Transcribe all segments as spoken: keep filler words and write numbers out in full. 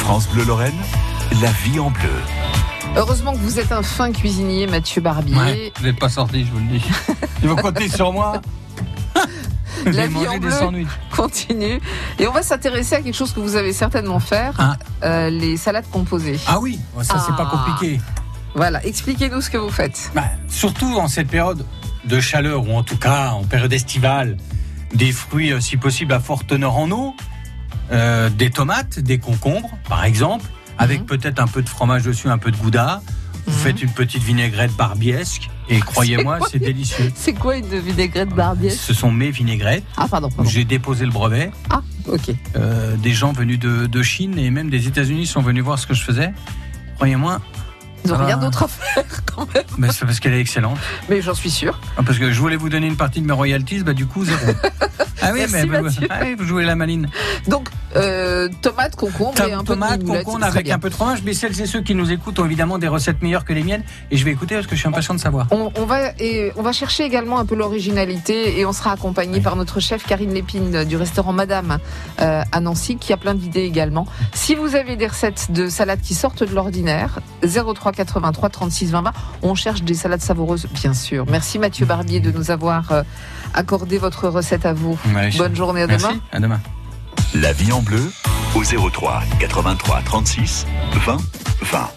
France Bleu Lorraine, la vie en bleu. Heureusement que vous êtes un fin cuisinier, Mathieu Barbier. Ouais, vous n'êtes pas sorti, je vous le dis. Ils vont compter sur moi. La vie en bleu continue. Et on va s'intéresser à quelque chose que vous avez certainement faire, hein euh, les salades composées. Ah oui, ça ah. c'est pas compliqué. Voilà, expliquez-nous ce que vous faites. Bah, surtout en cette période de chaleur, ou en tout cas en période estivale, des fruits euh, si possible à forte teneur en eau, euh, des tomates, des concombres par exemple, avec mmh. peut-être un peu de fromage dessus, un peu de gouda. Vous mmh. faites une petite vinaigrette barbiesque et croyez-moi, c'est, c'est délicieux. C'est quoi une vinaigrette barbiesque ? Ce sont mes vinaigrettes. Ah pardon, pardon. J'ai déposé le brevet. Ah, ok. Euh, des gens venus de, de Chine et même des États-Unis sont venus voir ce que je faisais. Croyez-moi. Ils n'ont rien d'autre à faire quand même. Mais c'est parce qu'elle est excellente. Mais j'en suis sûre. Ah, parce que je voulais vous donner une partie de mes royalties, bah du coup zéro. Ah oui, merci, mais vous, ah oui, vous jouez la maline. Donc euh, tomates, concombres Tom, et un tomate, peu de moulette, concombre avec un peu de fromage. Mais celles et ceux qui nous écoutent ont évidemment des recettes meilleures que les miennes et je vais écouter parce que je suis impatient de savoir. On, on va et on va chercher également un peu l'originalité et on sera accompagné oui. par notre chef Karine Lépine du restaurant Madame euh, à Nancy qui a plein d'idées également. Si vous avez des recettes de salades qui sortent de l'ordinaire, zéro trois quatre-vingt-trois trente-six vingt vingt, on cherche des salades savoureuses bien sûr. Merci Mathieu Barbier de nous avoir euh, accordé votre recette à vous. Ouais, bonne journée, à merci. demain. À demain. La vie en bleu au zéro trois quatre-vingt-trois trente-six vingt vingt.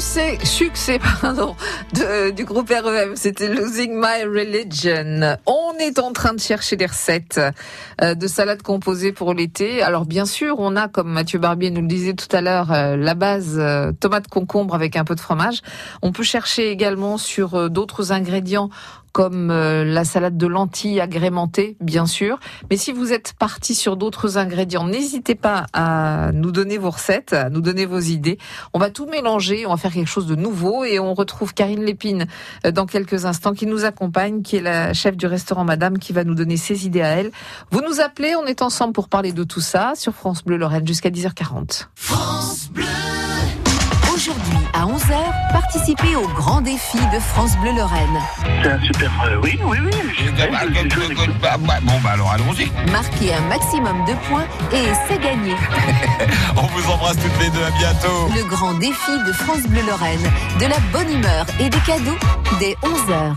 succès, succès pardon, de, du groupe R E M, c'était Losing My Religion. On est en train de chercher des recettes euh, de salades composées pour l'été. Alors bien sûr, on a, comme Mathieu Barbier nous le disait tout à l'heure, euh, la base euh, tomate concombre avec un peu de fromage. On peut chercher également sur euh, d'autres ingrédients comme euh, la salade de lentilles agrémentée, bien sûr. Mais si vous êtes parti sur d'autres ingrédients, n'hésitez pas à nous donner vos recettes, à nous donner vos idées. On va tout mélanger, on va faire quelque chose de nouveau et on retrouve Karine Lépine euh, dans quelques instants qui nous accompagne, qui est la chef du restaurant Madame, qui va nous donner ses idées à elle. Vous nous appelez, on est ensemble pour parler de tout ça sur France Bleu Lorraine jusqu'à dix heures quarante. France Bleu. Aujourd'hui à onze heures, participez au grand défi de France Bleu Lorraine. C'est un super... Euh, oui, oui, oui. Bon, bah alors allons-y. Marquez un maximum de points et c'est gagné. On vous embrasse toutes les deux, à bientôt. Le grand défi de France Bleu Lorraine. De la bonne humeur et des cadeaux dès onze heures.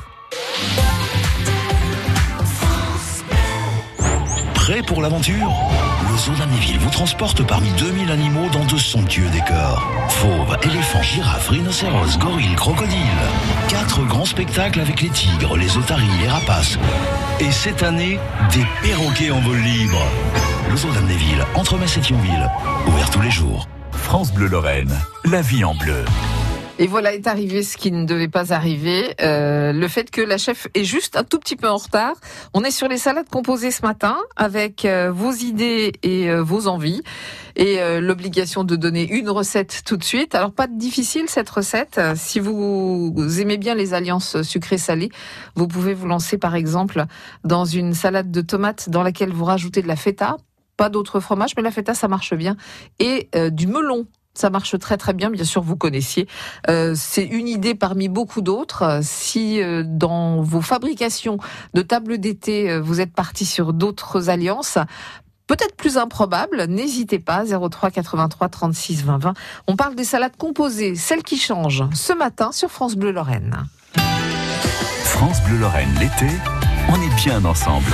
Prêt pour l'aventure ? Le Zoo d'Amnéville vous transporte parmi deux mille animaux dans de somptueux décors. Fauves, éléphants, girafes, rhinocéros, gorilles, crocodiles. Quatre grands spectacles avec les tigres, les otaries, les rapaces. Et cette année, des perroquets en vol libre. Le Zoo d'Amnéville, entre Metz et Thionville. Ouvert tous les jours. France Bleu Lorraine, la vie en bleu. Et voilà est arrivé ce qui ne devait pas arriver, euh, le fait que la chef est juste un tout petit peu en retard. On est sur les salades composées ce matin avec euh, vos idées et euh, vos envies et euh, l'obligation de donner une recette tout de suite. Alors pas difficile cette recette, si vous aimez bien les alliances sucrées-salées, vous pouvez vous lancer par exemple dans une salade de tomates dans laquelle vous rajoutez de la feta, pas d'autre fromage mais la feta ça marche bien, et euh, du melon. Ça marche très très bien, bien sûr vous connaissiez. Euh, c'est une idée parmi beaucoup d'autres. Si euh, dans vos fabrications de tables d'été, euh, vous êtes parti sur d'autres alliances, peut-être plus improbables, n'hésitez pas, zéro trois quatre-vingt-trois trente-six vingt vingt. On parle des salades composées, celles qui changent, ce matin sur France Bleu Lorraine. France Bleu Lorraine, l'été, on est bien ensemble.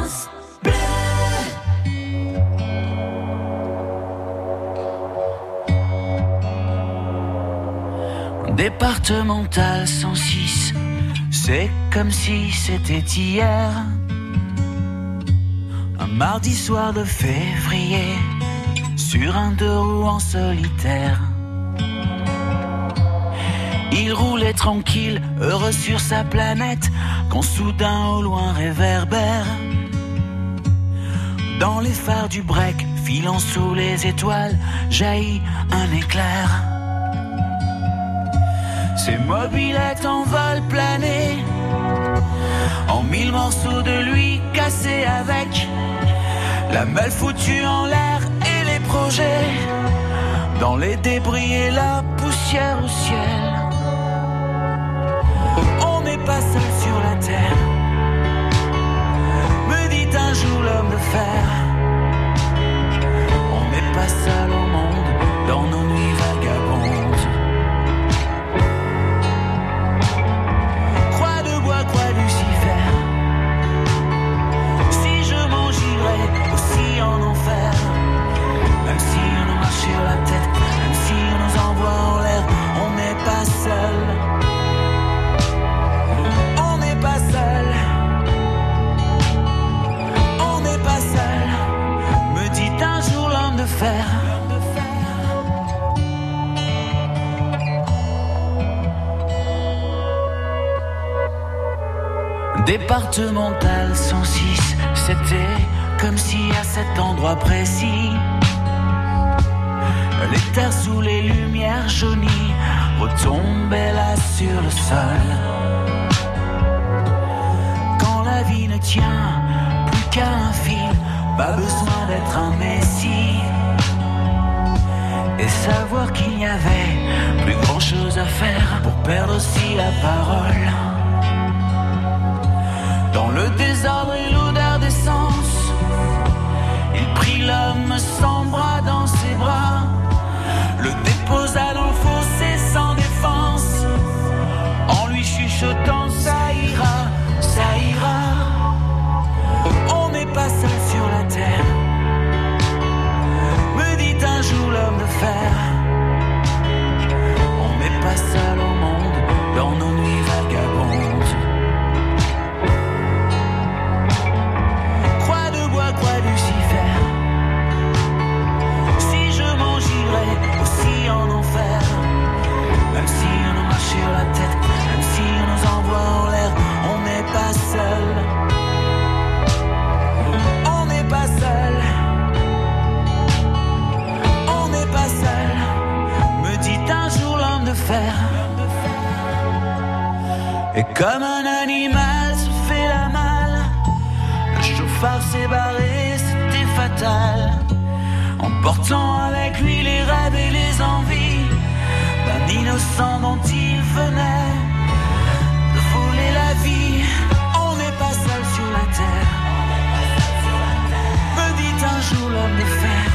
Départemental cent six, c'est comme si c'était hier. Un mardi soir de février, sur un deux roues en solitaire. Il roulait tranquille, heureux sur sa planète, quand soudain au loin réverbère. Dans les phares du break, filant sous les étoiles, jaillit un éclair. Ses mobylettes en vol plané, en mille morceaux de lui cassés avec la malle foutue en l'air et les projets dans les débris et la poussière au ciel. On n'est pas seul sur la terre, me dit un jour l'homme de fer. On n'est pas seul au monde dans nos nuits vagabondes. Quoi Lucifer, si je m'en j'irai aussi en enfer, même si on nous marche sur la tête, même si on nous envoie en l'air, on n'est pas seul, on n'est pas seul, on n'est pas seul, me dit un jour l'homme de fer. Départemental cent six, c'était comme si à cet endroit précis, les terres sous les lumières jaunies retombaient là sur le sol. Quand la vie ne tient plus qu'à un fil, pas besoin d'être un messie, et savoir qu'il n'y avait plus grand chose à faire pour perdre aussi la parole. Dans le désordre et l'odeur d'essence, il prit l'homme sans bras dans ses bras, le déposa dans le fossé sans défense, en lui chuchotant ça ira, ça ira. On n'est pas seul sur la terre, me dit un jour l'homme de fer. On n'est pas seul. Comme un animal se fait la malle, le chauffard s'est barré, c'était fatal. Emportant avec lui les rêves et les envies d'un innocent dont il venait de voler la vie. On n'est pas seul sur la terre, me dit un jour l'homme de fer.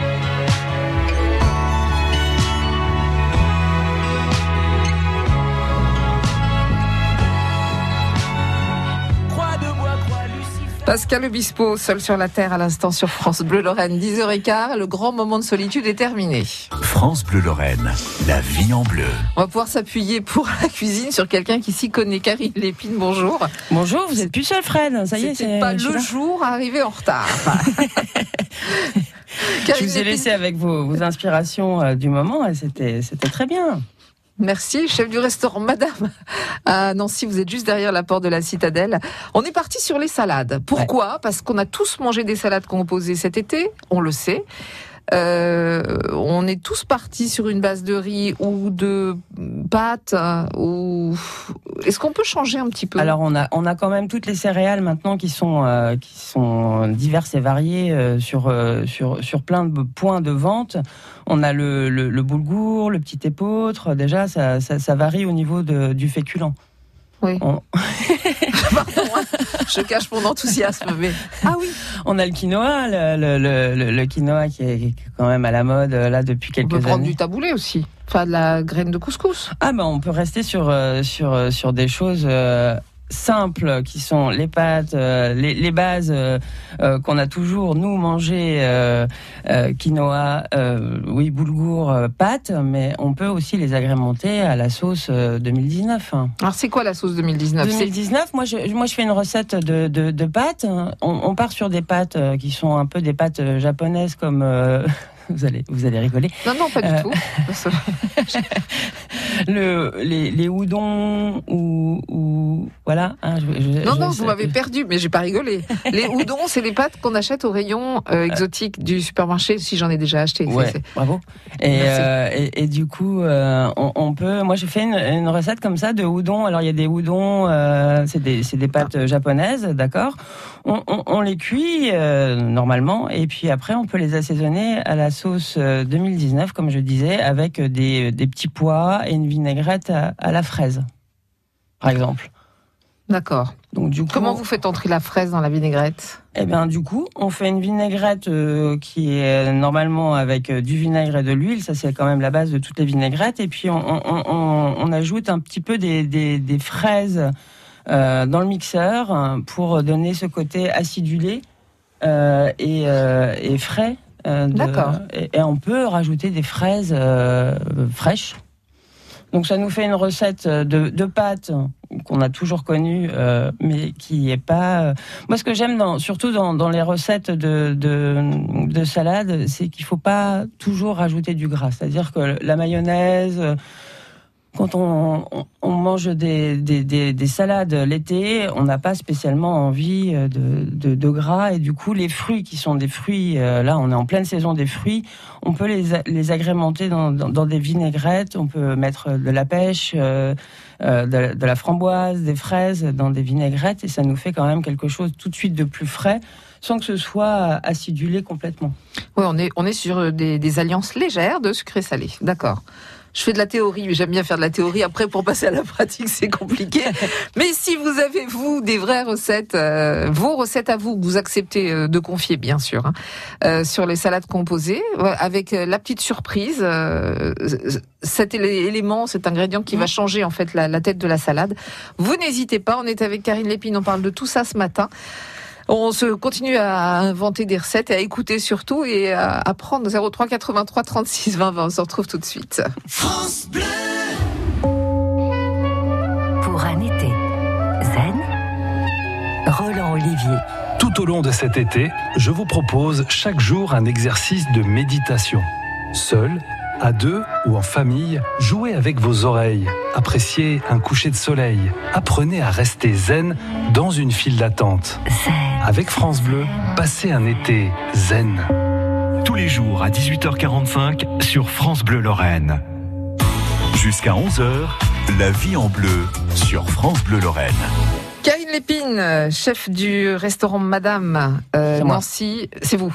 Pascal Obispo, seul sur la terre à l'instant sur France Bleu Lorraine, dix heures quinze, le grand moment de solitude est terminé. France Bleu Lorraine, la vie en bleu. On va pouvoir s'appuyer pour la cuisine sur quelqu'un qui s'y connaît. Karine Lépine, bonjour. Bonjour, vous êtes plus seul Fred, ça y est. C'était pas le jour à arriver en retard. Je vous ai laissé avec vos, vos inspirations euh, du moment et c'était, c'était très bien. Merci, chef du restaurant Madame à Nancy, vous êtes juste derrière la porte de la Citadelle. On est parti sur les salades. Pourquoi ? Ouais. Parce qu'on a tous mangé des salades composées cet été, on le sait. Euh, on est tous partis sur une base de riz ou de pâtes. Ou... Est-ce qu'on peut changer un petit peu ? Alors on a on a quand même toutes les céréales maintenant qui sont euh, qui sont diverses et variées euh, sur euh, sur sur plein de points de vente. On a le le, le boulgour, le petit épeautre. Déjà ça ça, ça varie au niveau de, du féculent. Oui. On... Pardon, hein, je cache mon enthousiasme, mais ah oui. On a le quinoa, le, le, le, le quinoa qui est, qui est quand même à la mode là depuis quelques années. On peut prendre du taboulé aussi, enfin de la graine de couscous. Ah ben on peut rester sur euh, sur sur des choses euh, simples qui sont les pâtes, euh, les, les bases euh, euh, qu'on a toujours nous mangé, euh, euh, quinoa, euh, oui boulgour, euh, pâtes, mais on peut aussi les agrémenter à la sauce euh, deux mille dix-neuf. Alors c'est quoi la sauce deux mille dix-neuf ? deux mille dix-neuf, moi je moi je fais une recette de de, de pâtes. On, on part sur des pâtes euh, qui sont un peu des pâtes japonaises comme euh, Vous allez, vous allez rigoler. Non, non, pas du euh, tout. le, les, les udons ou, ou voilà. Hein, je, je, non, je, non, je, vous m'avez perdu, mais j'ai pas rigolé. Les udons, c'est les pâtes qu'on achète au rayon euh, exotique du supermarché, si j'en ai déjà acheté. Ouais, c'est, c'est... bravo. Et, euh, et, et du coup, euh, on, on peut. Moi, j'ai fait une, une recette comme ça de udon. Alors, il y a des udons, euh, c'est des, c'est des pâtes ah. japonaises, d'accord. On, on, on les cuit euh, normalement, et puis après, on peut les assaisonner à la sauce deux mille dix-neuf, comme je disais, avec des, des petits pois et une vinaigrette à, à la fraise, par exemple. D'accord. Donc du coup, comment vous faites entrer la fraise dans la vinaigrette ? Eh bien, du coup, on fait une vinaigrette euh, qui est normalement avec du vinaigre et de l'huile. Ça, c'est quand même la base de toutes les vinaigrettes. Et puis, on, on, on, on ajoute un petit peu des, des, des fraises euh, dans le mixeur pour donner ce côté acidulé euh, et, euh, et frais. Euh, de, D'accord. Et, et on peut rajouter des fraises euh, fraîches. Donc ça nous fait une recette de, de pâtes qu'on a toujours connue, euh, mais qui est pas. Euh... Moi, ce que j'aime, dans, surtout dans, dans les recettes de, de, de salade, c'est qu'il faut pas toujours rajouter du gras. C'est-à-dire que la mayonnaise. Quand on, on, on mange des, des, des, des salades l'été, on n'a pas spécialement envie de, de, de gras. Et du coup, les fruits qui sont des fruits, euh, là, on est en pleine saison des fruits, on peut les, les agrémenter dans, dans, dans des vinaigrettes. On peut mettre de la pêche, euh, euh, de, de la framboise, des fraises dans des vinaigrettes. Et ça nous fait quand même quelque chose tout de suite de plus frais, sans que ce soit acidulé complètement. Oui, on est, on est sur des, des alliances légères de sucré salé. D'accord. Je fais de la théorie, mais j'aime bien faire de la théorie. Après, pour passer à la pratique, c'est compliqué. Mais si vous avez, vous, des vraies recettes, euh, vos recettes à vous, que vous acceptez euh, de confier, bien sûr, hein, euh, sur les salades composées, euh, avec euh, la petite surprise, euh, cet élément, cet ingrédient qui mmh. va changer, en fait, la, la tête de la salade. Vous n'hésitez pas, on est avec Karine Lépine, on parle de tout ça ce matin. On se continue à inventer des recettes et à écouter surtout et à apprendre. Zéro trois quatre-vingt-trois trente-six vingt vingt. On se retrouve tout de suite. France Bleu. Pour un été zen, Roland Olivier. Tout au long de cet été, je vous propose chaque jour un exercice de méditation. Seul, à deux ou en famille, jouez avec vos oreilles. Appréciez un coucher de soleil. Apprenez à rester zen dans une file d'attente. Zen. Avec France Bleu, passez un été zen. Tous les jours à dix-huit heures quarante-cinq sur France Bleu Lorraine. Jusqu'à onze heures, La vie en bleu sur France Bleu Lorraine. Karine Lépine, chef du restaurant Madame euh, Nancy, c'est vous,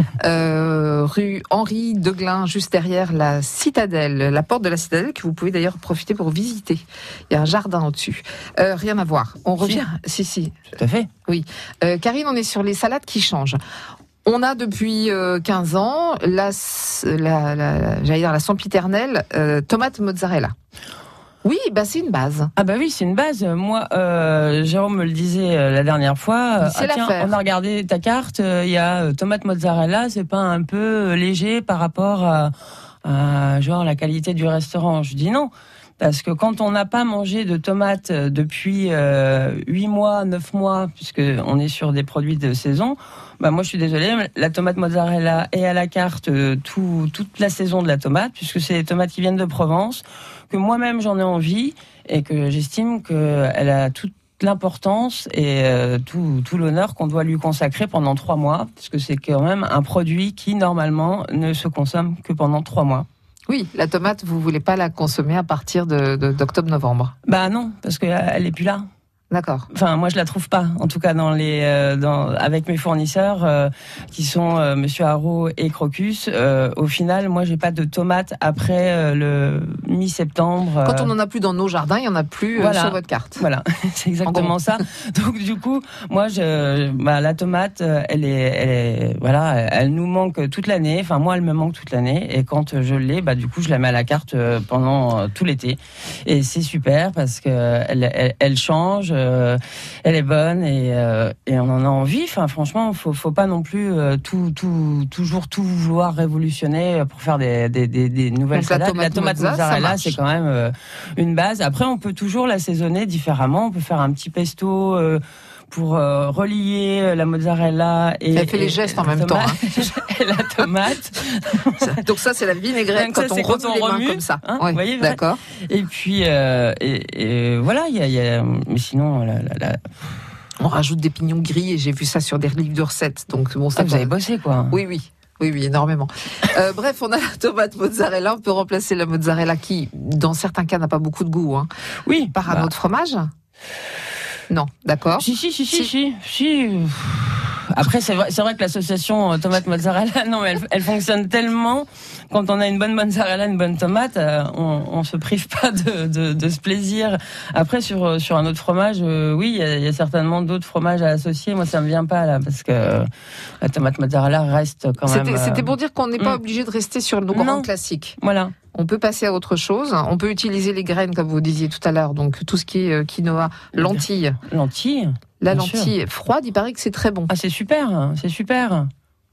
euh, rue Henri Deglin, juste derrière la citadelle, la porte de la citadelle que vous pouvez d'ailleurs profiter pour visiter. Il y a un jardin au-dessus. Euh, rien à voir. On revient. Si, si. Tout à fait. Oui. Euh, Karine, on est sur les salades qui changent. On a depuis euh, quinze ans la, la, la, j'allais dire la sempiternelle euh, tomate mozzarella. Oui, bah c'est une base. Ah bah oui, c'est une base. Moi, euh, Jérôme me le disait euh, la dernière fois. C'est ah, tiens, on a regardé ta carte. Il euh, y a euh, tomate mozzarella. C'est pas un peu euh, léger par rapport à, à genre la qualité du restaurant? Je dis non. Parce que quand on n'a pas mangé de tomates depuis euh, huit mois, neuf mois, puisque on est sur des produits de saison, bah moi je suis désolée, la tomate mozzarella est à la carte euh, tout, toute la saison de la tomate, puisque c'est des tomates qui viennent de Provence, que moi-même j'en ai envie et que j'estime qu'elle a toute l'importance et euh, tout, tout l'honneur qu'on doit lui consacrer pendant trois mois, parce que c'est quand même un produit qui normalement ne se consomme que pendant trois mois. Oui, la tomate, vous voulez pas la consommer à partir de, de, d'octobre-novembre? Bah non, parce qu'elle est plus là. D'accord. Enfin, moi, je la trouve pas. En tout cas, dans les, euh, dans, avec mes fournisseurs, euh, qui sont euh, Monsieur Haro et Crocus. Euh, au final, moi, j'ai pas de tomates après euh, le mi-septembre. Euh... Quand on en a plus dans nos jardins, il y en a plus euh, voilà. sur votre carte. Voilà, c'est exactement ça. Donc, du coup, moi, je, bah, la tomate, elle est, elle est, voilà, elle nous manque toute l'année. Enfin, moi, elle me manque toute l'année. Et quand je l'ai, bah, du coup, je la mets à la carte pendant tout l'été. Et c'est super parce que elle, elle, elle change. Euh, elle est bonne et, euh, et on en a envie. Enfin, franchement, faut, faut pas non plus euh, tout, tout, toujours tout vouloir révolutionner pour faire des, des, des, des nouvelles Donc, salades. La tomate, la tomate mozza, mozzarella, c'est quand même euh, une base. Après, on peut toujours l'assaisonner différemment. On peut faire un petit pesto. Euh, pour euh, relier la mozzarella et... Elle fait les gestes en même temps. Hein. Et la tomate. Donc ça, c'est la vinaigrette quand, ça, on quand on remue les remue mains comme ça. Hein, ouais, vous voyez, d'accord. Et puis, euh, et, et voilà, il y a, y a... Mais sinon, la... la, la... on rajoute des pignons gris et j'ai vu ça sur des livres de recettes. Donc bon, ça, ah, vous avez bossé, quoi. Oui, oui. Oui, oui, énormément. Euh, bref, on a la tomate mozzarella. On peut remplacer la mozzarella qui, dans certains cas, n'a pas beaucoup de goût. Hein, oui. Par bah... un autre fromage. Non, d'accord. Si, si, si, si, si, si. Après, c'est vrai, c'est vrai que l'association tomate mozzarella, non, mais elle, elle fonctionne tellement. Quand on a une bonne mozzarella, une bonne tomate, euh, on, on se prive pas de, de, de ce plaisir. Après, sur sur un autre fromage, euh, oui, il y a, y a certainement d'autres fromages à associer. Moi, ça me vient pas là, parce que euh, la tomate mozzarella reste quand c'était, même. Euh... C'était pour dire qu'on n'est pas mm. obligé de rester sur nos grands classiques. Voilà. On peut passer à autre chose. On peut utiliser les graines, comme vous disiez tout à l'heure. Donc, tout ce qui est quinoa, lentilles. Lentilles. La lentille sûr. Froide, il paraît que c'est très bon. Ah, c'est super, c'est super.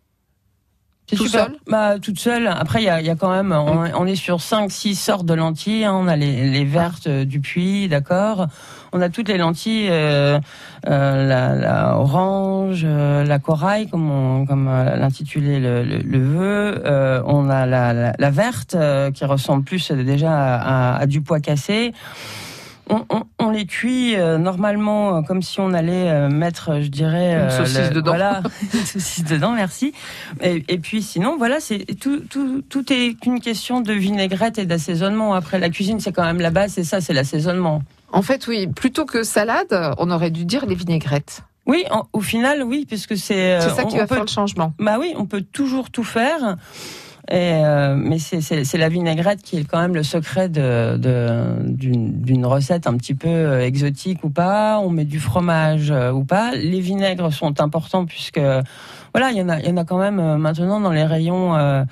C'est Tout super. seul Bah, toute seule. Après, il y a, y a quand même, on, on est sur cinq, six sortes de lentilles. Hein. On a les, les vertes euh, du Puy, d'accord. On a toutes les lentilles, euh, euh, la, la orange, euh, la corail, comme, on, comme euh, l'intitulé le, le, le veut. Euh, on a la, la, la verte, euh, qui ressemble plus déjà à, à, à du pois cassé. On, on, on les cuit euh, normalement euh, comme si on allait euh, mettre, je dirais, euh, une saucisse le, dedans. Voilà, une saucisse dedans, merci. Et, et puis sinon, voilà, c'est tout, tout, tout est qu'une question de vinaigrette et d'assaisonnement. Après, la cuisine, c'est quand même la base, c'est ça, c'est l'assaisonnement. En fait, oui, plutôt que salade, on aurait dû dire les vinaigrettes. Oui, en, au final, oui, puisque c'est. C'est ça on, qui va peut, faire le changement. Bah oui, on peut toujours tout faire. Et euh, mais c'est, c'est, c'est la vinaigrette qui est quand même le secret de, de, d'une, d'une recette un petit peu exotique ou pas. On met du fromage euh, ou pas. Les vinaigres sont importants puisque voilà, il y en a, il y en a quand même maintenant dans les rayons. Euh,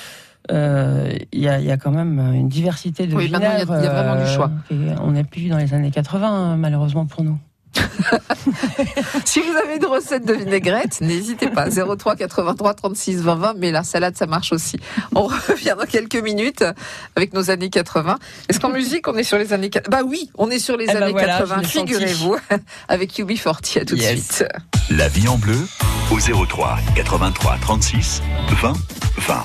euh, il y a, il y a quand même une diversité de oui, vinaigres. Il y, y a vraiment du choix. Euh, on n'est plus dans les années quatre-vingts malheureusement pour nous. Si vous avez une recette de vinaigrette, n'hésitez pas. zéro trois quatre-vingt-trois trente-six vingt vingt. Mais la salade, ça marche aussi. On revient dans quelques minutes avec nos années quatre-vingts. Est-ce qu'en musique, on est sur les années quatre-vingts? Bah oui, on est sur les eh années ben voilà, quatre-vingts. Figurez-vous, avec U B quarante. À tout yes. de suite. La vie en bleu au zéro trois quatre-vingt-trois trente-six vingt vingt.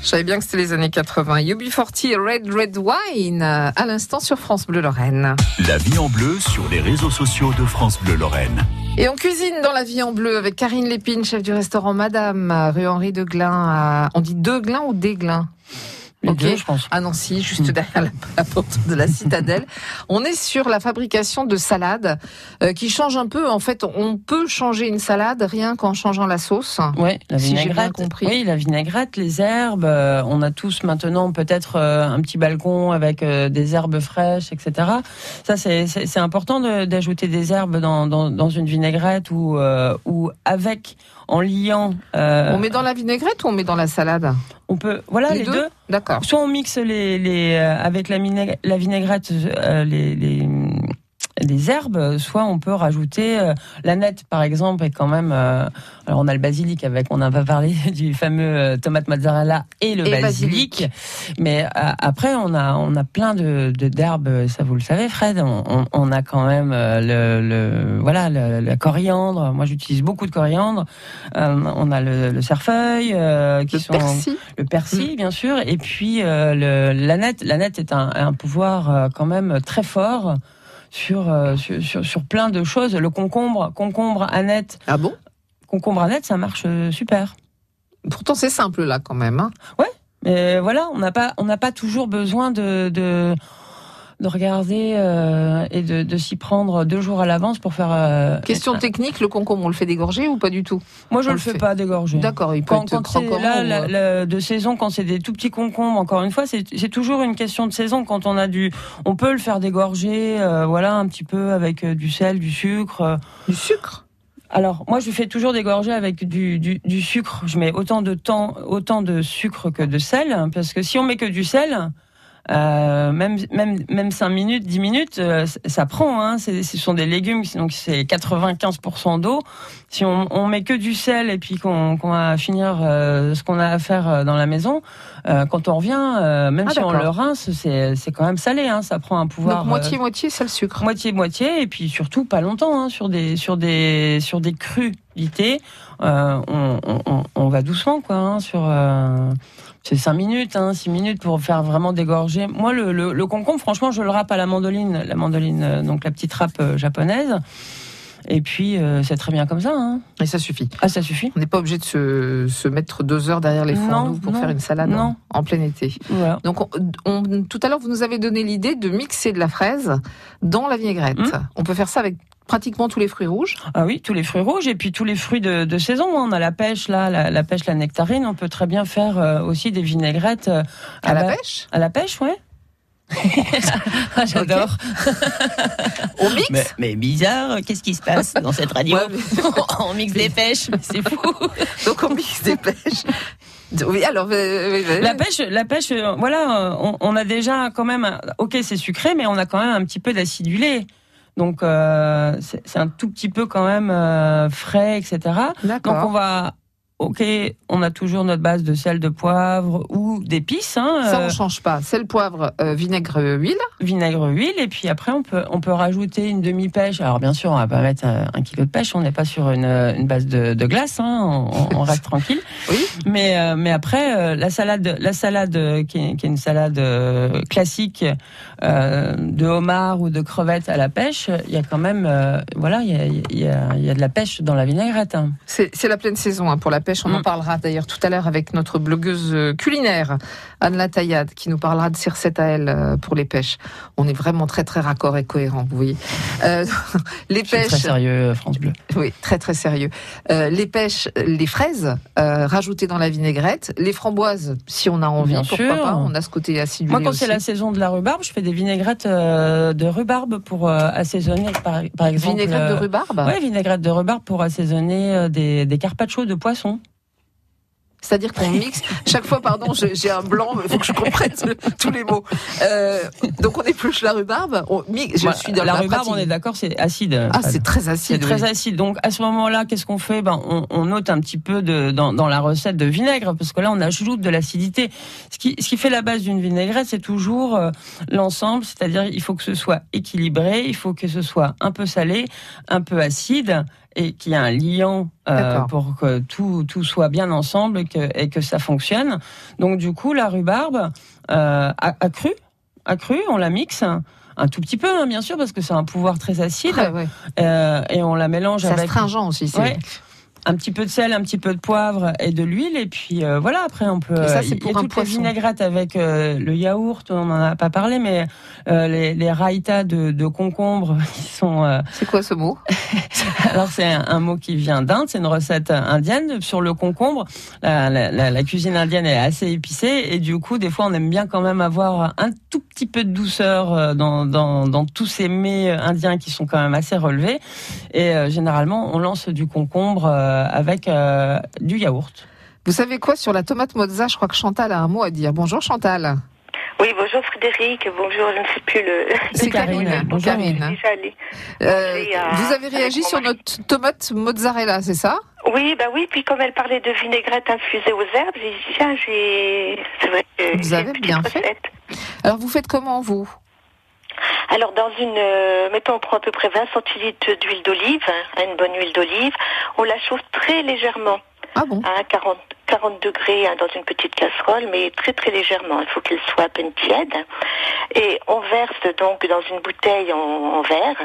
Je savais bien que c'était les années quatre-vingts. U B quarante, Red Red Wine, à l'instant sur France Bleu Lorraine. La vie en bleu sur les réseaux sociaux de France Bleu Lorraine. Et on cuisine dans la vie en bleu avec Karine Lépine, chef du restaurant Madame, rue Henri Deglin. À... On dit Deglin ou Deglin? Les Ok, deux, je pense. à Nancy, juste derrière la, la porte de la citadelle. On est sur la fabrication de salades euh, qui change un peu. En fait, on peut changer une salade rien qu'en changeant la sauce. Oui, la si j'ai bien vinaigrette. compris. Oui, la vinaigrette, les herbes. Euh, on a tous maintenant peut-être euh, un petit balcon avec euh, des herbes fraîches, et cetera. Ça, c'est, c'est, c'est important de, d'ajouter des herbes dans, dans, dans une vinaigrette ou, euh, ou avec, en liant. Euh, on met dans la vinaigrette ou on met dans la salade? On peut, voilà, les, les deux, deux. D'accord. Soit on mixe les, les euh, avec la, minaigrette, la vinaigrette euh, les, les les herbes, soit on peut rajouter euh, l'aneth par exemple, et quand même. Euh, alors on a le basilic avec, on n'a pas parlé du fameux euh, tomate mozzarella et le et basilic, basilic. Mais euh, après on a on a plein de, de d'herbes, ça vous le savez Fred. On, on, on a quand même euh, le, le voilà le, la coriandre. Moi j'utilise beaucoup de coriandre. Euh, on a le, le cerfeuil, euh, qui le sont persil. le persil mmh. bien sûr, et puis euh, le l'aneth. L'aneth est un, un pouvoir euh, quand même très fort. Sur, euh, sur, sur, sur plein de choses. Le concombre, concombre, aneth. Ah bon? Concombre, aneth, ça marche euh, super. Pourtant, c'est simple là quand même. Hein. Ouais, mais voilà, on n'a pas, on n'a pas toujours besoin de, de, de regarder euh, et de, de s'y prendre deux jours à l'avance pour faire. Euh, Question euh, technique, le concombre, on le fait dégorger ou pas du tout? Moi, je on le fais pas dégorger. D'accord, il peut quand, être quand c'est croquant. là, ou... la, la, de saison, quand c'est des tout petits concombres, encore une fois, c'est, c'est toujours une question de saison. Quand on a du, on peut le faire dégorger, euh, voilà, un petit peu avec euh, du sel, du sucre. Euh. Du sucre? Alors, moi, je fais toujours dégorger avec du, du, du sucre. Je mets autant de temps, autant de sucre que de sel, parce que si on met que du sel, Euh, même même même cinq minutes, dix minutes, euh, ça prend. Hein. C'est, ce sont des légumes, donc c'est quatre-vingt-quinze pour cent d'eau. Si on, on met que du sel et puis qu'on, qu'on va finir euh, ce qu'on a à faire dans la maison, euh, quand on revient, euh, même ah, si d'accord. on le rince, c'est c'est quand même salé. Hein. Ça prend un pouvoir. Donc moitié euh, moitié sel sucre. Moitié moitié et puis surtout pas longtemps hein, sur des sur des sur des crudités. Euh, on, on on va doucement quoi hein, sur. Euh, C'est cinq minutes, hein, six minutes pour faire vraiment dégorger. Moi, le, le, le concombre, franchement, je le râpe à la mandoline, la mandoline, euh, donc la petite râpe euh, japonaise. Et puis, euh, c'est très bien comme ça. Hein. Et ça suffit. Ah, ça suffit. On n'est pas obligé de se, se mettre deux heures derrière les fourneaux pour non, faire une salade non. En, en plein été. Voilà. Donc, on, on, tout à l'heure, vous nous avez donné l'idée de mixer de la fraise dans la vinaigrette. Mmh. On peut faire ça avec pratiquement tous les fruits rouges. Ah oui, tous les fruits rouges et puis tous les fruits de, de saison. On a la pêche là, la, la pêche, la nectarine. On peut très bien faire euh, aussi des vinaigrettes euh, à, à la ba- pêche. À la pêche, ouais. ah, j'adore. On mixe. Mais, mais bizarre, qu'est-ce qui se passe dans cette radio? Ouais, mais... On mixe des pêches, c'est fou. Donc on mixe des pêches. Oui, alors euh, euh, la pêche, la pêche, euh, voilà, on, on a déjà quand même, un, ok, c'est sucré, mais on a quand même un petit peu d'acidulé. Donc euh, c'est, c'est un tout petit peu quand même euh, frais, et cetera. D'accord. Donc on va, ok, on a toujours notre base de sel, de poivre ou d'épices. Hein, Ça on change pas. Sel, poivre, euh, vinaigre, huile. Vinaigre, huile, et puis après on peut on peut rajouter une demi-pêche. Alors bien sûr on va pas mettre un kilo de pêche, on n'est pas sur une, une base de, de glace, hein, on, on reste tranquille. Oui. Mais euh, mais après euh, la salade la salade euh, qui, est, qui est une salade euh, classique euh, de homard ou de crevettes à la pêche, il y a quand même euh, voilà il y a il y a il y a de la pêche dans la vinaigrette. Hein. C'est c'est la pleine saison hein, pour la pêche. On mmh. en parlera d'ailleurs tout à l'heure avec notre blogueuse culinaire Anne Lataillade qui nous parlera de ses recettes à elle pour les pêches. On est vraiment très très raccord et cohérent, vous voyez. Euh, les Je pêches. Très sérieux, France Bleu. Oui, très très sérieux. Euh, les pêches, les fraises euh, rajoutées dans la vinaigrette, les framboises si on a envie, Bien pourquoi sûr. pas. On a ce côté acidulé. Moi, quand aussi. c'est la saison de la rhubarbe, je fais des vinaigrettes euh, de rhubarbe pour euh, assaisonner, par, par exemple. Vinaigrette de rhubarbe. Oui, vinaigrette de rhubarbe pour assaisonner euh, des, des carpaccio de poisson. C'est-à-dire qu'on mixe. Chaque fois, pardon, j'ai un blanc, il faut que je comprenne tous les mots. Euh, donc on épluche la rhubarbe. On mixe, je suis dans la, la rhubarbe, pratique. on est d'accord, c'est acide. Ah, c'est très acide. C'est oui. très acide. Donc à ce moment-là, qu'est-ce qu'on fait? Ben, on, on note un petit peu de dans, dans la recette de vinaigre, parce que là, on ajoute de l'acidité. Ce qui, ce qui fait la base d'une vinaigrette, c'est toujours euh, l'ensemble, c'est-à-dire il faut que ce soit équilibré, il faut que ce soit un peu salé, un peu acide. et qu'il y a un liant euh, pour que tout, tout soit bien ensemble et que, et que ça fonctionne. Donc du coup, la rhubarbe euh, accrue, accrue, on la mixe. Un tout petit peu, hein, bien sûr, parce que c'est un pouvoir très acide. Ouais, ouais. Euh, et on la mélange c'est avec... C'est astringent aussi, c'est... Ouais. Un petit peu de sel, un petit peu de poivre et de l'huile, et puis euh, voilà. Après, on peut. Et ça, c'est pour il y a un toutes poisson. les vinaigrettes avec euh, le yaourt. On n'en a pas parlé, mais euh, les, les raïtas de, de concombre qui sont. Euh... C'est quoi ce mot? Alors c'est un, un mot qui vient d'Inde. C'est une recette indienne sur le concombre. La, la, la, la cuisine indienne est assez épicée, et du coup, des fois, on aime bien quand même avoir un tout petit peu de douceur dans dans, dans tous ces mets indiens qui sont quand même assez relevés. Et euh, généralement, on lance du concombre. Euh, avec euh, du yaourt. Vous savez quoi sur la tomate mozza? Je crois que Chantal a un mot à dire. Bonjour Chantal. Oui, bonjour Frédéric, bonjour, je ne sais plus le... C'est Karine. Bonjour Karine. Euh, vous avez réagi sur notre tomate mozzarella, c'est ça? Oui, bah oui, puis comme elle parlait de vinaigrette infusée aux herbes, j'ai dit, tiens, j'ai... C'est vrai que vous avez bien recette. fait. Alors vous faites comment, vous? Alors dans une, euh, mettons, on prend à peu près vingt centilitres d'huile d'olive, hein, une bonne huile d'olive, on la chauffe très légèrement, ah bon à quarante, quarante degrés hein, dans une petite casserole, mais très très légèrement, il faut qu'elle soit à peine tiède, et on verse donc dans une bouteille en, en verre,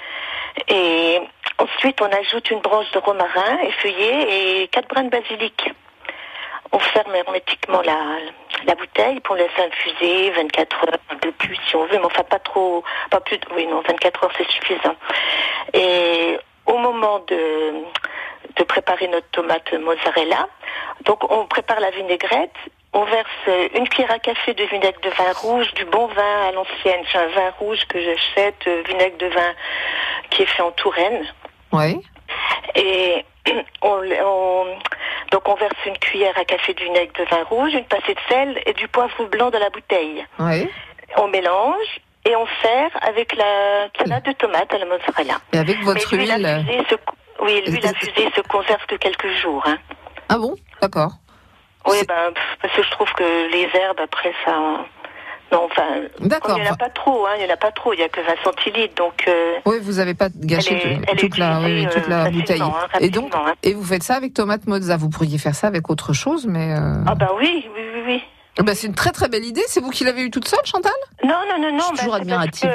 et ensuite on ajoute une branche de romarin effeuillée et quatre brins de basilic. On ferme hermétiquement la, la bouteille pour laisser infuser vingt-quatre heures, un peu plus si on veut, mais enfin pas trop, pas plus, oui non, vingt-quatre heures c'est suffisant. Et au moment de, de préparer notre tomate mozzarella, donc on prépare la vinaigrette, on verse une cuillère à café de vinaigre de vin rouge, du bon vin à l'ancienne, c'est un vin rouge que j'achète, vinaigre de vin qui est fait en Touraine. Oui. Et on, on, donc on verse une cuillère à café de vinaigre de vin rouge, une pincée de sel et du poivre blanc dans la bouteille. Oui. On mélange et on sert avec la salade de tomates à la mozzarella. Et avec votre Mais l'huile huile infusée se, oui, l'huile infusée se conserve que quelques jours. Hein. Ah bon? D'accord. Oui, ben, parce que je trouve que les herbes, après ça... Non, enfin, d'accord. Il n'y en a pas trop, hein, il n'y en a pas trop, il n'y a que vingt centilitres, donc... Euh, oui, vous n'avez pas gâché elle est, toute, elle toute la, oui, toute la euh, bouteille. Hein, et donc, hein. Et vous faites ça avec tomate mozza. Vous pourriez faire ça avec autre chose, mais... Euh... Ah bah oui, oui, oui, oui. Ben, c'est une très très belle idée. C'est vous qui l'avez eue toute seule, Chantal? Non, non, non, non. Je suis toujours bah, admirative.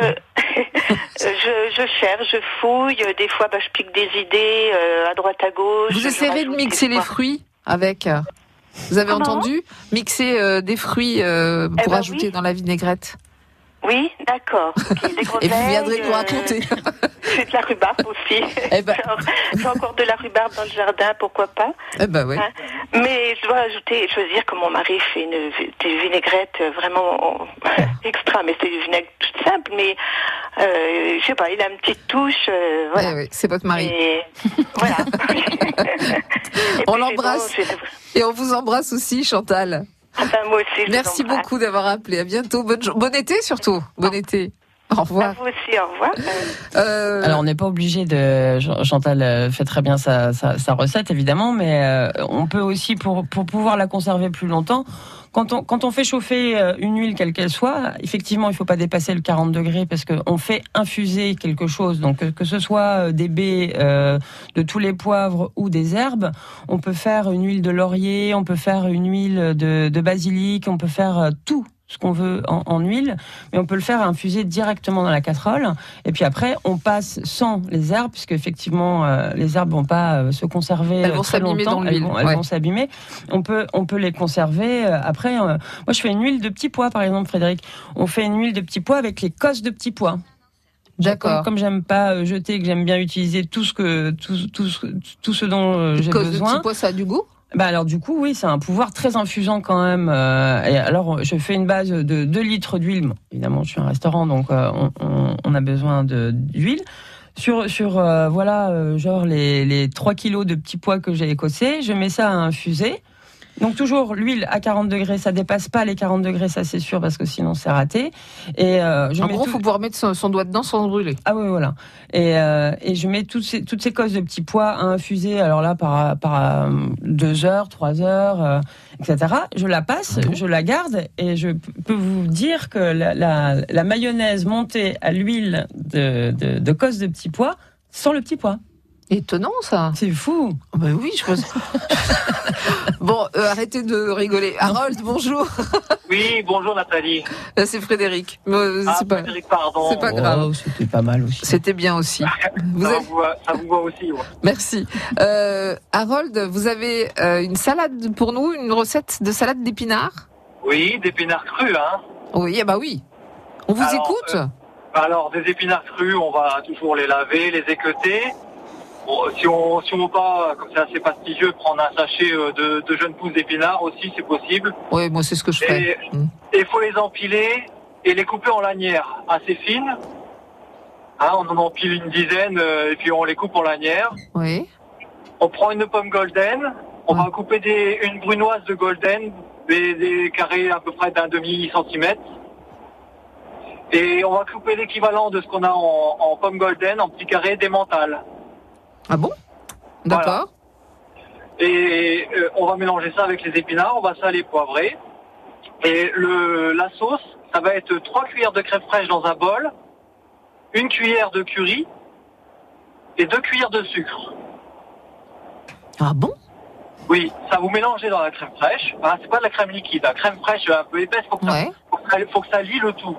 je, je cherche, je fouille. Des fois, bah, je pique des idées euh, à droite, à gauche. Vous essayerez de mixer les fruits avec... Vous avez Comment entendu? Mixer euh, des fruits euh, pour eh ben ajouter oui. dans la vinaigrette. Oui, d'accord. Okay, et vous viendrez nous raconter. Euh, j'ai de la rhubarbe aussi. Eh ben. J'ai encore de la rhubarbe dans le jardin, pourquoi pas. Eh ben oui. Hein, mais je dois ajouter, je veux dire que mon mari fait une, des vinaigrettes vraiment extra, mais c'est des vinaigrettes toutes simples, mais euh, je sais pas, il a une petite touche. Euh, voilà. Eh oui, c'est votre mari. Et voilà. Et on l'embrasse. Bon, et on vous embrasse aussi, Chantal. Ah ben moi aussi, je merci beaucoup d'avoir appelé. À bientôt. Bonne jo- bon été surtout. Bon été. Au revoir. À vous aussi, au revoir. Euh... Alors on n'est pas obligé de. Chantal fait très bien sa, sa, sa recette évidemment, mais euh, on peut aussi pour pour pouvoir la conserver plus longtemps. Quand on, quand on fait chauffer une huile quelle qu'elle soit, effectivement, il ne faut pas dépasser le quarante degrés parce qu'on fait infuser quelque chose. Donc, que, que ce soit des baies, euh, de tous les poivres ou des herbes, on peut faire une huile de laurier, on peut faire une huile de, de basilic, on peut faire tout ce qu'on veut en, en huile, mais on peut le faire infuser directement dans la casserole. Et puis après, on passe sans les herbes, puisque effectivement, euh, les herbes vont pas euh, se conserver elles vont très s'abîmer longtemps. Dans l'huile. Elles vont, elles ouais. vont s'abîmer. On peut, on peut les conserver. Euh, après, euh, moi, je fais une huile de petits pois, par exemple, Frédéric. On fait une huile de petits pois avec les cosses de petits pois. D'accord. Comme, comme j'aime pas jeter, que j'aime bien utiliser tout ce que, tout, tout, tout ce dont euh, j'ai cosses besoin. De petits pois, ça a du goût? Bah alors du coup oui, c'est un pouvoir très infusant quand même. Euh, et alors je fais une base de deux litres d'huile. Bon, évidemment, je suis un restaurant, donc euh, on, on, on a besoin de d'huile. Sur sur euh, voilà euh, genre les les trois kilos de petits pois que j'ai écossés, je mets ça à infuser. Donc toujours l'huile à quarante degrés, ça dépasse pas les quarante degrés, ça c'est sûr, parce que sinon c'est raté. Et euh, je en mets gros, il tout... faut pouvoir mettre son, son doigt dedans sans brûler. Ah oui, voilà. Et, euh, et je mets toutes ces, toutes ces cosses de petits pois à infuser, alors là, par, par euh, deux heures, trois heures, euh, et cetera. Je la passe, je la garde, et je peux vous dire que la, la, la mayonnaise montée à l'huile de, de, de cosses de petits pois, sans le petit pois. Étonnant, ça. C'est fou. Oh ben oui, je pense. Bon, euh, arrêtez de rigoler. Harold, bonjour. Oui, bonjour Nathalie. Là, c'est Frédéric. Euh, ah, c'est pas... Frédéric, pardon. C'est pas grave. Oh, c'était pas mal aussi. C'était bien aussi. Vous ça, avez... vous va, ça vous va aussi. Ouais. Merci. Euh, Harold, vous avez euh, une salade pour nous, une recette de salade d'épinards? Oui, d'épinards crus, hein. Oui, ah bah oui. On vous alors, écoute euh, Alors, des épinards crus, on va toujours les laver, les équeuter. Bon, si on si on veut pas, comme c'est assez fastidieux, prendre un sachet de, de jeunes pousses d'épinards aussi, c'est possible. Oui, moi c'est ce que je fais. Et il faut les empiler et les couper en lanières assez fines. Hein, on en empile une dizaine euh, et puis on les coupe en lanières. Oui. On prend une pomme golden, on ouais. va couper des, une brunoise de golden, des, des carrés à peu près d'un demi centimètre. Et on va couper l'équivalent de ce qu'on a en, en pomme golden, en petits carrés d'emmental. Ah bon? D'accord. Voilà. Et euh, on va mélanger ça avec les épinards, on va saler, poivrer. Et le, la sauce, ça va être trois cuillères de crème fraîche dans un bol, une cuillère de curry et deux cuillères de sucre. Ah bon? Oui, ça vous mélangez dans la crème fraîche. Hein, c'est pas de la crème liquide, la crème fraîche un peu épaisse, faut que, ouais. ça, faut que, ça, faut que ça lie le tout.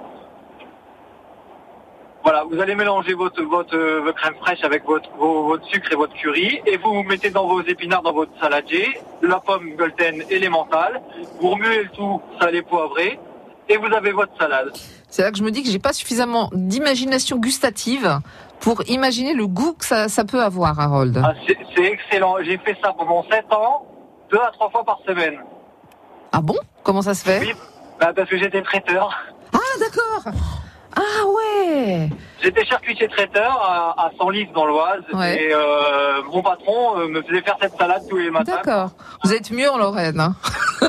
Voilà, vous allez mélanger votre, votre, votre crème fraîche avec votre, vos, votre sucre et votre curry et vous mettez dans vos épinards dans votre saladier, la pomme golden et l'emmental. Vous remuez le tout salé poivré et vous avez votre salade. C'est là que je me dis que j'ai pas suffisamment d'imagination gustative pour imaginer le goût que ça, ça peut avoir, Harold. Ah, c'est, c'est excellent. J'ai fait ça pendant sept ans, deux à trois fois par semaine. Ah bon? Comment ça se fait? Oui, bah parce que j'étais traiteur. Ah d'accord. Ah ouais. J'étais charcutier traiteur à, à Senlis dans l'Oise ouais. et euh, mon patron euh, me faisait faire cette salade tous les matins. D'accord. Vous êtes mieux en Lorraine. Hein.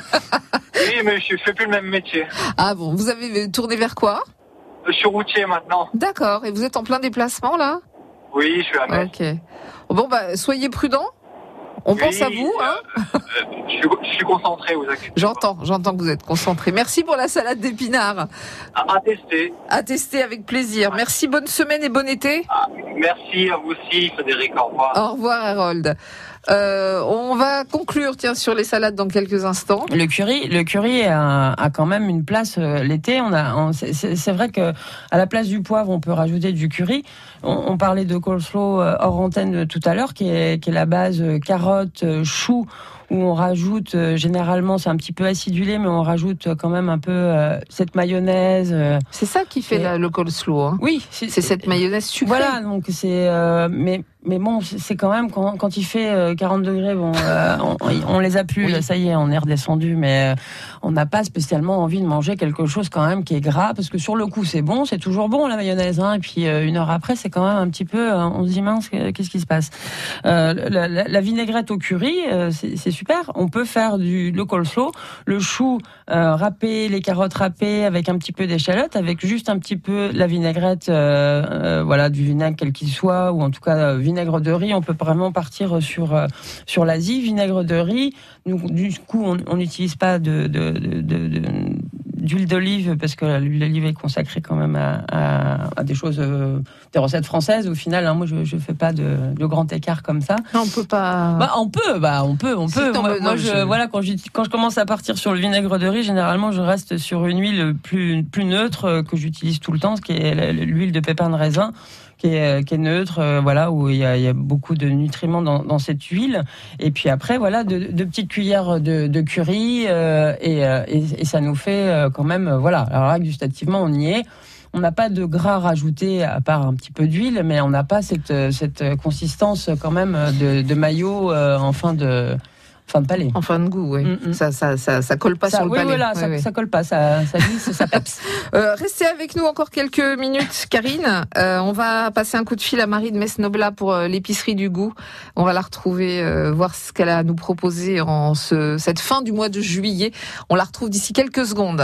Oui, mais je fais plus le même métier. Ah bon, vous avez tourné vers quoi? Je suis routier maintenant. D'accord. Et vous êtes en plein déplacement là? Oui, je suis à Metz. Ok. Bon bah soyez prudents. On oui, pense à vous, hein euh, je, suis, je suis concentré, vous inquiétez. J'entends, j'entends que vous êtes concentré. Merci pour la salade d'épinards. À, à tester. À tester avec plaisir. Merci, bonne semaine et bon été. Ah, merci à vous aussi, Frédéric. Au revoir. Au revoir, Harold. Euh, on va conclure, tiens, sur les salades dans quelques instants. Le curry, le curry a, a quand même une place euh, l'été. On a, on, c'est, c'est vrai que à la place du poivre, on peut rajouter du curry. On, on parlait de coleslaw euh, hors antenne tout à l'heure, qui est, qui est la base euh, carottes, euh, choux, où on rajoute euh, généralement, c'est un petit peu acidulé, mais on rajoute euh, quand même un peu euh, cette mayonnaise. Euh, c'est ça qui fait et... la, le coleslaw. Hein. Oui, c'est, c'est cette mayonnaise sucrée. Voilà, donc c'est, euh, mais. Mais bon, c'est quand même quand, quand il fait quarante degrés, bon, euh, on, on les a plus. Oui. Ça y est, on est redescendu, mais on n'a pas spécialement envie de manger quelque chose quand même qui est gras, parce que sur le coup c'est bon, c'est toujours bon la mayonnaise, hein, et puis euh, une heure après c'est quand même un petit peu, euh, on se dit mince, qu'est-ce qui se passe. euh, la, la, la vinaigrette au curry, euh, c'est, c'est super. On peut faire du le coleslaw, le chou euh, râpé, les carottes râpées avec un petit peu d'échalote, avec juste un petit peu la vinaigrette, euh, euh, voilà, du vinaigre quel qu'il soit, ou en tout cas euh, vinaigre de riz. On peut vraiment partir sur euh, sur l'Asie. Vinaigre de riz. Nous, du coup, on n'utilise pas de, de, de, de, de d'huile d'olive, parce que l'huile d'olive est consacrée quand même à, à, à des choses, euh, des recettes françaises. Au final, hein, moi, je je fais pas de, de grand écart comme ça. Non, on peut pas. Bah, on peut, bah, on peut, on si peut. Moi, non, moi je, je... voilà, quand je quand je commence à partir sur le vinaigre de riz, généralement, je reste sur une huile plus plus neutre que j'utilise tout le temps, ce qui est l'huile de pépins de raisin. Qui est, qui est neutre, euh, voilà, où il y, a, il y a beaucoup de nutriments dans, dans cette huile. Et puis après, voilà, deux, deux petites cuillères de, de curry, euh, et, euh, et, et ça nous fait euh, quand même, euh, voilà. Alors là, gustativement, on y est. On n'a pas de gras rajouté, à part un petit peu d'huile, mais on n'a pas cette, cette consistance quand même de, de maillot euh, en fin de... fin de palais. En fin de goût, oui. Mm-hmm. Ça, ça, ça, ça colle pas ça, sur le oui, palais. Voilà, oui, ça, oui. ça colle pas, ça, ça glisse, ça peps. Euh, restez avec nous encore quelques minutes, Karine. Euh, on va passer un coup de fil à Marie de Metz-Noblat pour euh, l'épicerie du goût. On va la retrouver, euh, voir ce qu'elle a à nous proposer en ce, cette fin du mois de juillet. On la retrouve d'ici quelques secondes.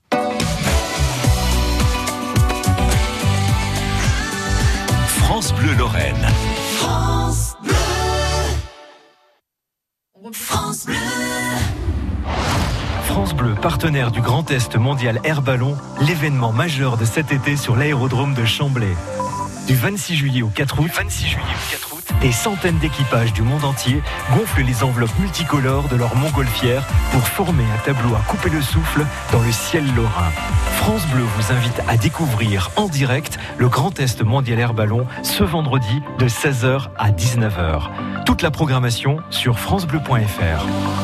France Bleu Lorraine. France Bleu. France Bleu. France Bleu, partenaire du Grand Est mondial Air Ballon, l'événement majeur de cet été sur l'aérodrome de Chamblay. Du vingt-six juillet au quatre août, vingt-six juillet au quatre août, des centaines d'équipages du monde entier gonflent les enveloppes multicolores de leur montgolfière pour former un tableau à couper le souffle dans le ciel lorrain. France Bleu vous invite à découvrir en direct le Grand Test mondial air ballon ce vendredi de seize heures à dix-neuf heures. Toute la programmation sur francebleu point f r.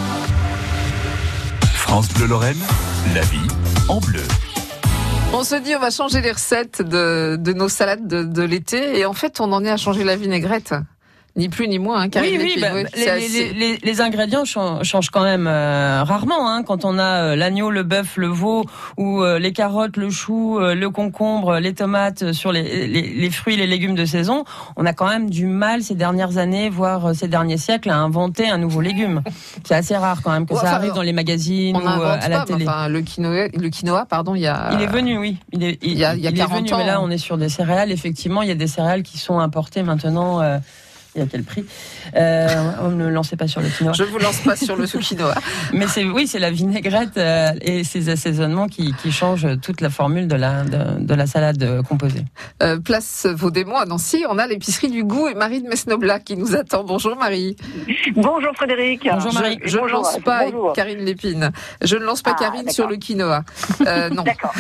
France Bleu Lorraine, la vie en bleu. On se dit on va changer les recettes de, de nos salades de, de l'été et en fait on en est à changer la vinaigrette. Ni plus ni moins, hein, Karine oui, oui, bah, oui, les, assez... les, les, les ingrédients changent quand même euh, rarement. Hein, quand on a euh, l'agneau, le bœuf, le veau, ou euh, les carottes, le chou, euh, le concombre, les tomates sur les, les, les fruits, les légumes de saison, on a quand même du mal ces dernières années, voire ces derniers siècles, à inventer un nouveau légume. C'est assez rare quand même que ouais, ça enfin, arrive dans les magazines ou euh, à la pas, télé. Enfin, le quinoa, le quinoa, pardon, il y a. Il est venu, oui. Il est, il, il y a, il y a il quarante est venu, ans. Mais là, on est sur des céréales. Effectivement, il y a des céréales qui sont importées maintenant. Euh, Et à quel prix euh, On ne lancez pas sur le quinoa. Je vous lance pas sur le quinoa. Mais c'est oui, c'est la vinaigrette euh, et ces assaisonnements qui, qui changent toute la formule de la de, de la salade composée. Euh, place Vaudémont à Nancy, on a l'épicerie du goût et Marie de Mesnobla qui nous attend. Bonjour Marie. Bonjour Frédéric. Bonjour Marie. Je, je Bonjour. ne lance pas Bonjour. Karine Lépine. Je ne lance pas ah, Karine d'accord. sur le quinoa. Euh, non. D'accord.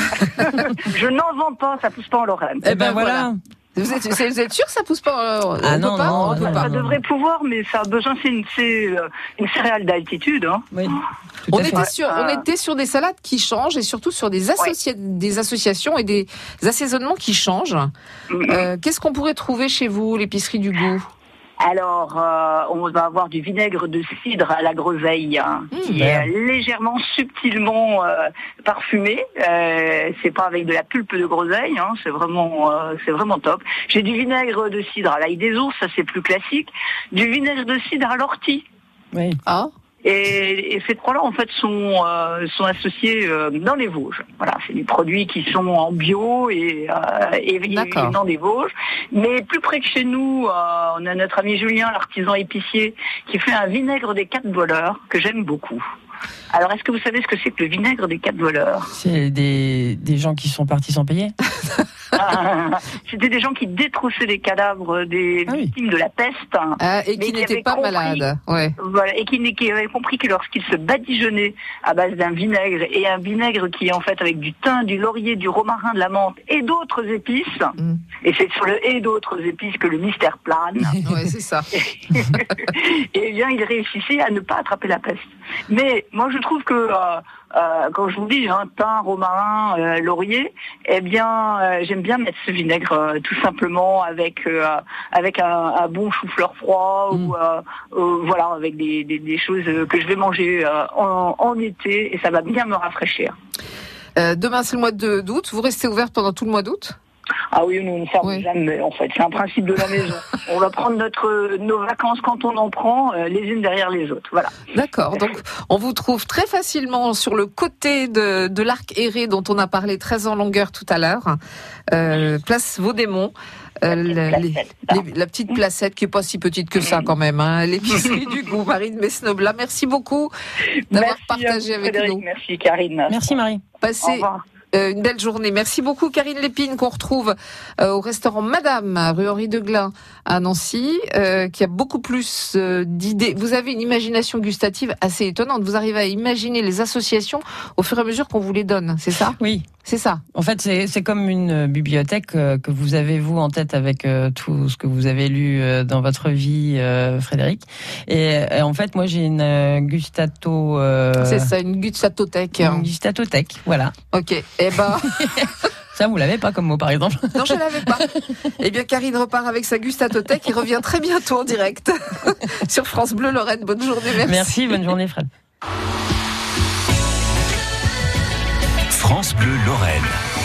Je n'en vends pas, ça pousse pas en Lorraine. Eh ben voilà. voilà. Vous êtes, vous êtes sûr que ça pousse pas euh, Ah non, pas, non, on peut non, pas. Ça devrait pouvoir, mais ça a besoin, c'est une, c'est une céréale d'altitude. Hein. Oui. On était, sur, on était sur des salades qui changent et surtout sur des, associa- ouais. des associations et des assaisonnements qui changent. Mm-hmm. Euh, qu'est-ce qu'on pourrait trouver chez vous, l'épicerie du goût ? Alors, euh, on va avoir du vinaigre de cidre à la groseille, hein, mmh, qui ben. est légèrement, subtilement euh, parfumé. Euh, c'est pas avec de la pulpe de groseille, hein, c'est vraiment, euh, c'est vraiment top. J'ai du vinaigre de cidre à l'ail des ours, ça c'est plus classique. Du vinaigre de cidre à l'ortie. Oui. Ah. Et, et ces trois-là, en fait, sont euh, sont associés euh, dans les Vosges. Voilà, c'est des produits qui sont en bio et, euh, et, et dans des Vosges. Mais plus près que chez nous, euh, on a notre ami Julien, l'artisan épicier, qui fait un vinaigre des quatre voleurs que j'aime beaucoup. Alors, est-ce que vous savez ce que c'est que le vinaigre des quatre voleurs ? C'est des des gens qui sont partis sans payer. C'était des gens qui détroussaient les cadavres des ah oui. victimes de la peste. Ah, et qui n'étaient pas compris, malades. Ouais. Voilà, et qui, qui avaient compris que lorsqu'ils se badigeonnaient à base d'un vinaigre, et un vinaigre qui est en fait avec du thym, du laurier, du romarin, de la menthe et d'autres épices, mm. et c'est sur le et d'autres épices que le mystère plane. Ouais, c'est ça. Et bien, ils réussissaient à ne pas attraper la peste. Mais moi, je trouve que... Euh, Euh, quand je vous dis, hein, thym, romarin, euh, laurier, eh bien, euh, j'aime bien mettre ce vinaigre euh, tout simplement avec euh, avec un, un bon chou-fleur froid mmh. ou euh, euh, voilà, avec des, des, des choses que je vais manger euh, en, en été et ça va bien me rafraîchir. Euh, demain, c'est le mois de, d'août. Vous restez ouverte pendant tout le mois d'août ? Ah oui, nous ne fermons oui. jamais, en fait. C'est un principe de la maison. On va prendre notre, nos vacances quand on en prend, euh, les unes derrière les autres. Voilà. D'accord. Donc, on vous trouve très facilement sur le côté de, de l'arc aéré dont on a parlé très en longueur tout à l'heure. Euh, place Vaudémont. Euh, la, la, les, les, la petite placette qui est pas si petite que ça quand même. Hein. L'épicerie du goût, Marie de Mesnobla. Merci beaucoup d'avoir merci partagé avec Frédéric, nous. Merci Karine. Merci Marie. Passez. Au revoir. Une belle journée. Merci beaucoup Karine Lépine qu'on retrouve euh, au restaurant Madame, rue Henri Deglin à Nancy, euh, qui a beaucoup plus euh, d'idées. Vous avez une imagination gustative assez étonnante. Vous arrivez à imaginer les associations au fur et à mesure qu'on vous les donne, c'est ça ? Oui. C'est ça. En fait, c'est, c'est comme une bibliothèque euh, que vous avez, vous, en tête avec euh, tout ce que vous avez lu euh, dans votre vie, euh, Frédéric. Et, et en fait, moi, j'ai une euh, gustato... Euh, c'est ça, une gustatothèque. Une gustatothèque, voilà. Ok, eh ben... Ça, vous l'avez pas comme mot, par exemple ? Non, je l'avais pas. Eh bien, Karine repart avec sa gustatothèque et revient très bientôt en direct sur France Bleu Lorraine. Bonne journée, merci. Merci, bonne journée, Fred. France Bleu Lorraine.